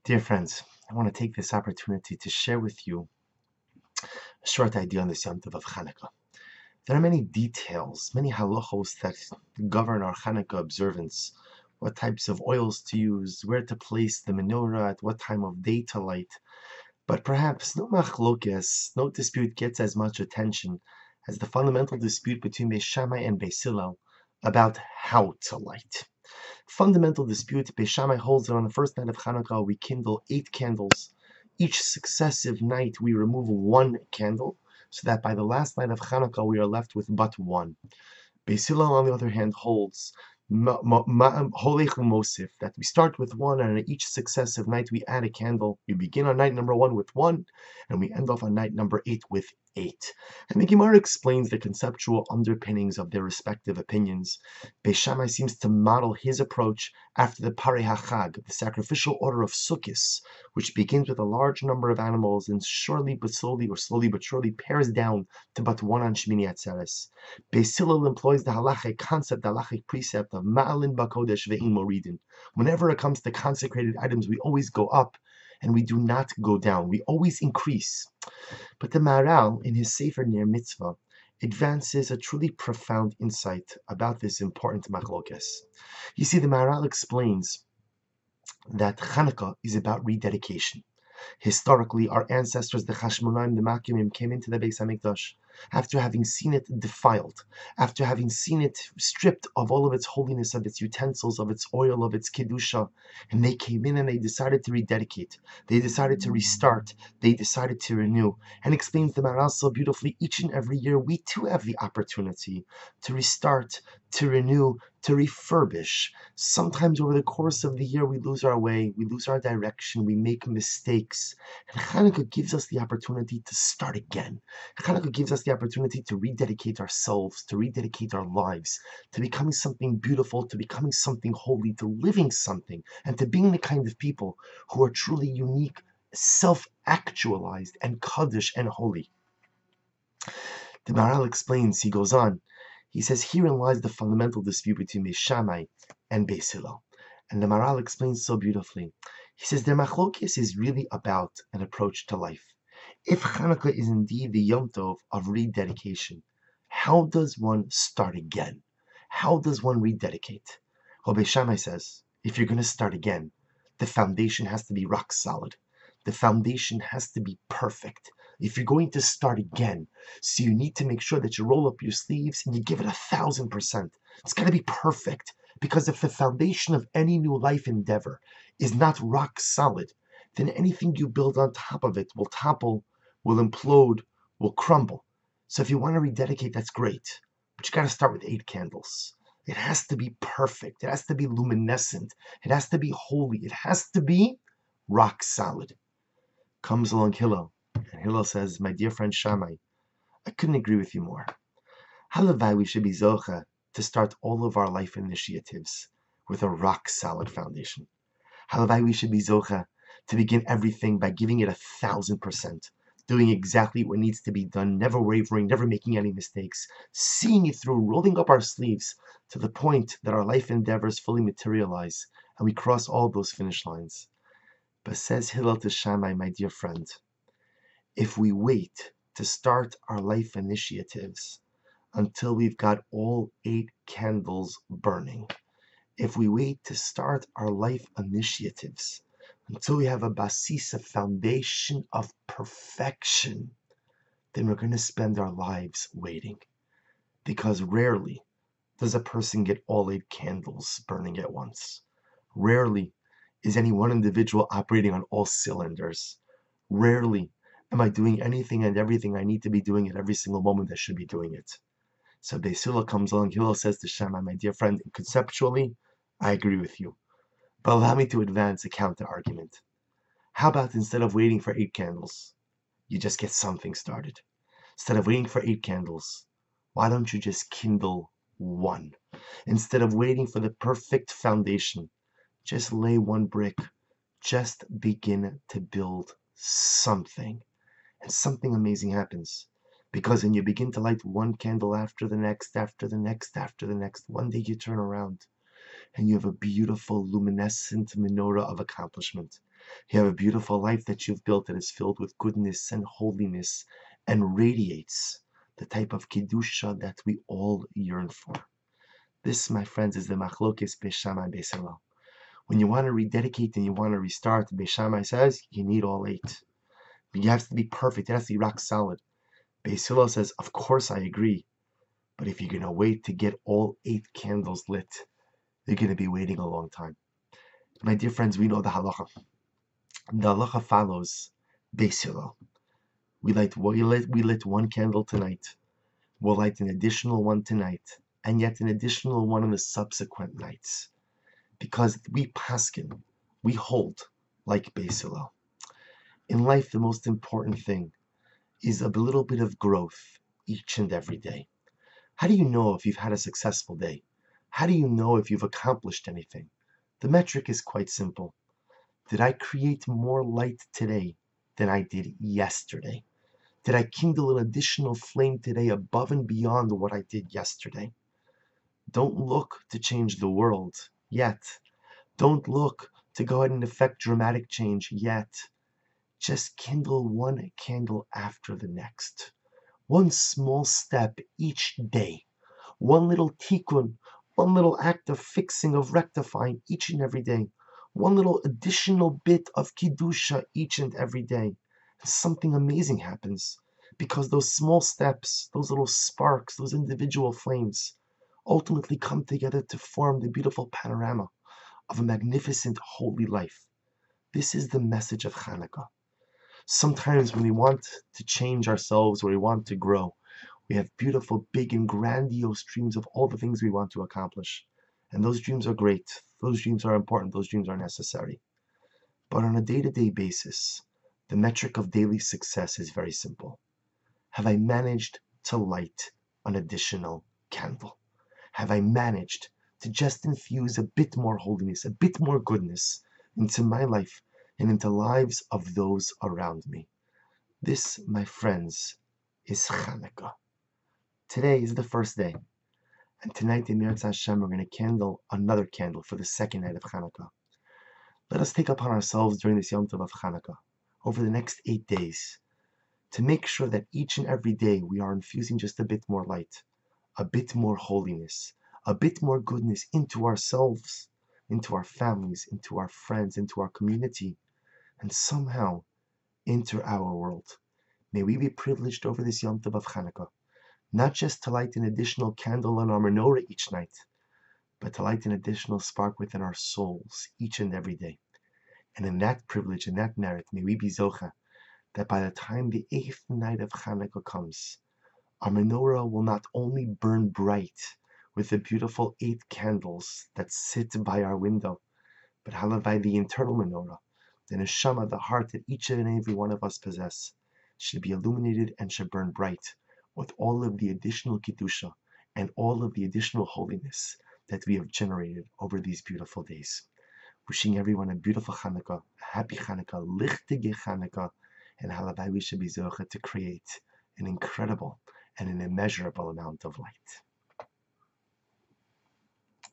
Dear friends, I want to take this opportunity to share with you a short idea on this Yom Tov of Hanukkah. There are many details, many halachos that govern our Hanukkah observance. What types of oils to use, where to place the menorah, at what time of day to light. But perhaps no machlokes, no dispute gets as much attention as the fundamental dispute between Beis Shammai and Beis Hillel about how to light. Fundamental dispute, Beis Shammai holds that on the first night of Hanukkah we kindle 8 candles. Each successive night we remove 1 candle, so that by the last night of Hanukkah we are left with but 1. Beis Hillel, on the other hand, holds Holech Mosif, that we start with 1, and at each successive night we add a candle. We begin on night number 1 with 1, and we end off on night number 8 with 8. And the Gemara explains the conceptual underpinnings of their respective opinions. Beis Shammai seems to model his approach after the Parei HaChag, the sacrificial order of Sukkos, which begins with a large number of animals and slowly but surely pares down to but 1 on Shmini Atzeres. Beis Hillel employs the halachic concept, the halachic precept of Ma'alin Bakodesh Ve'in Moridin. Whenever it comes to consecrated items, we always go up and we do not go down. We always increase. But the Maharal, in his Sefer Ner Mitzvah, advances a truly profound insight about this important machlokes. You see, the Maharal explains that Hanukkah is about rededication. Historically, our ancestors, the Chashmonaim, the Makimim, came into the Beis HaMikdash after having seen it defiled, after having seen it stripped of all of its holiness, of its utensils, of its oil, of its kedusha, and they came in and they decided to rededicate. They decided to restart. They decided to renew. And explains the Maharal so beautifully, each and every year we too have the opportunity to restart, to renew, to refurbish. Sometimes over the course of the year we lose our way, we lose our direction, we make mistakes. And Hanukkah gives us the opportunity to start again. Hanukkah gives us the opportunity to rededicate ourselves, to rededicate our lives, to becoming something beautiful, to becoming something holy, to living something, and to being the kind of people who are truly unique, self-actualized, and kaddish and holy. The Maharal explains, he goes on, he says, herein lies the fundamental dispute between Beis Shammai and Beis Hillel. And the Maharal explains so beautifully. He says, their machlokes is really about an approach to life. If Hanukkah is indeed the Yom Tov of rededication, how does one start again? How does one rededicate? Well, Beis Shammai says, if you're going to start again, the foundation has to be rock solid. The foundation has to be perfect. If you're going to start again, so you need to make sure that you roll up your sleeves and you give it 1,000%. It's got to be perfect, because if the foundation of any new life endeavor is not rock solid, then anything you build on top of it will topple, will implode, will crumble. So if you want to rededicate, that's great, but you got to start with 8 candles. It has to be perfect. It has to be luminescent. It has to be holy. It has to be rock solid. Comes along Hillel, and Hillel says, my dear friend Shammai, I couldn't agree with you more. Halavai we should be zocha to start all of our life initiatives with a rock solid foundation. Halavai we should be zocha to begin everything by giving it 1,000%, doing exactly what needs to be done, never wavering, never making any mistakes, seeing it through, rolling up our sleeves to the point that our life endeavors fully materialize and we cross all those finish lines. But says Hillel to Shammai, my dear friend, if we wait to start our life initiatives until we've got all 8 candles burning, if we wait to start our life initiatives until we have a basis, a foundation of perfection, then we're going to spend our lives waiting. Because rarely does a person get all 8 candles burning at once. Rarely is any one individual operating on all cylinders. Rarely am I doing anything and everything I need to be doing at every single moment I should be doing it. So Beis Hillel comes along, Hillel says to Shammai, my dear friend, conceptually, I agree with you. But allow me to advance a counter-argument. How about instead of waiting for 8 candles, you just get something started? Instead of waiting for 8 candles, why don't you just kindle 1? Instead of waiting for the perfect foundation, just lay 1 brick. Just begin to build something. And something amazing happens. Because when you begin to light 1 candle after the next, after the next, after the next, one day you turn around and you have a beautiful luminescent menorah of accomplishment. You have a beautiful life that you've built that is filled with goodness and holiness and radiates the type of Kedusha that we all yearn for. This, my friends, is the Machlokes Beis Shammai and Beis Hillel. When you want to rededicate and you want to restart, Beis Shammai says you need all 8. You have to be perfect. It has to be rock solid. Beis Hillel says, of course I agree, but if you're going to wait to get all 8 candles lit, you're going to be waiting a long time. My dear friends, we know the halacha. The halacha follows Beis Hillel. We lit 1 candle tonight. We'll light an additional one tonight, and yet an additional one on the subsequent nights. Because we paskin, we hold like Beis Hillel. In life, the most important thing is a little bit of growth each and every day. How do you know if you've had a successful day? How do you know if you've accomplished anything? The metric is quite simple. Did I create more light today than I did yesterday? Did I kindle an additional flame today above and beyond what I did yesterday? Don't look to change the world yet. Don't look to go ahead and effect dramatic change yet. Just kindle 1 candle after the next. 1 small step each day. 1 little tikkun, 1 little act of fixing, of rectifying each and every day. 1 little additional bit of Kiddusha each and every day. And something amazing happens, because those small steps, those little sparks, those individual flames ultimately come together to form the beautiful panorama of a magnificent holy life. This is the message of Hanukkah. Sometimes when we want to change ourselves or we want to grow, we have beautiful, big, and grandiose dreams of all the things we want to accomplish. And those dreams are great. Those dreams are important. Those dreams are necessary. But on a day-to-day basis, the metric of daily success is very simple. Have I managed to light an additional candle? Have I managed to just infuse a bit more holiness, a bit more goodness into my life and into lives of those around me? This, my friends, is Hanukkah. Today is the first day, and tonight in Mirz Hashem we're going to candle another candle for the second night of Hanukkah. Let us take upon ourselves during this Yom Tov of Hanukkah, over the next 8 days, to make sure that each and every day we are infusing just a bit more light, a bit more holiness, a bit more goodness into ourselves, into our families, into our friends, into our community, and somehow into our world. May we be privileged over this Yom Tov of Hanukkah, not just to light an additional candle on our menorah each night, but to light an additional spark within our souls each and every day. And in that privilege, in that merit, may we be zocha, that by the time the 8th night of Hanukkah comes, our menorah will not only burn bright with the beautiful 8 candles that sit by our window, but halavai, the internal menorah, the neshama, the heart that each and every one of us possess, should be illuminated and should burn bright with all of the additional Kiddusha and all of the additional holiness that we have generated over these beautiful days. Wishing everyone a beautiful Hanukkah, a happy Hanukkah, lichtige Hanukkah, and halavai, we should be zocha to create an incredible and an immeasurable amount of light.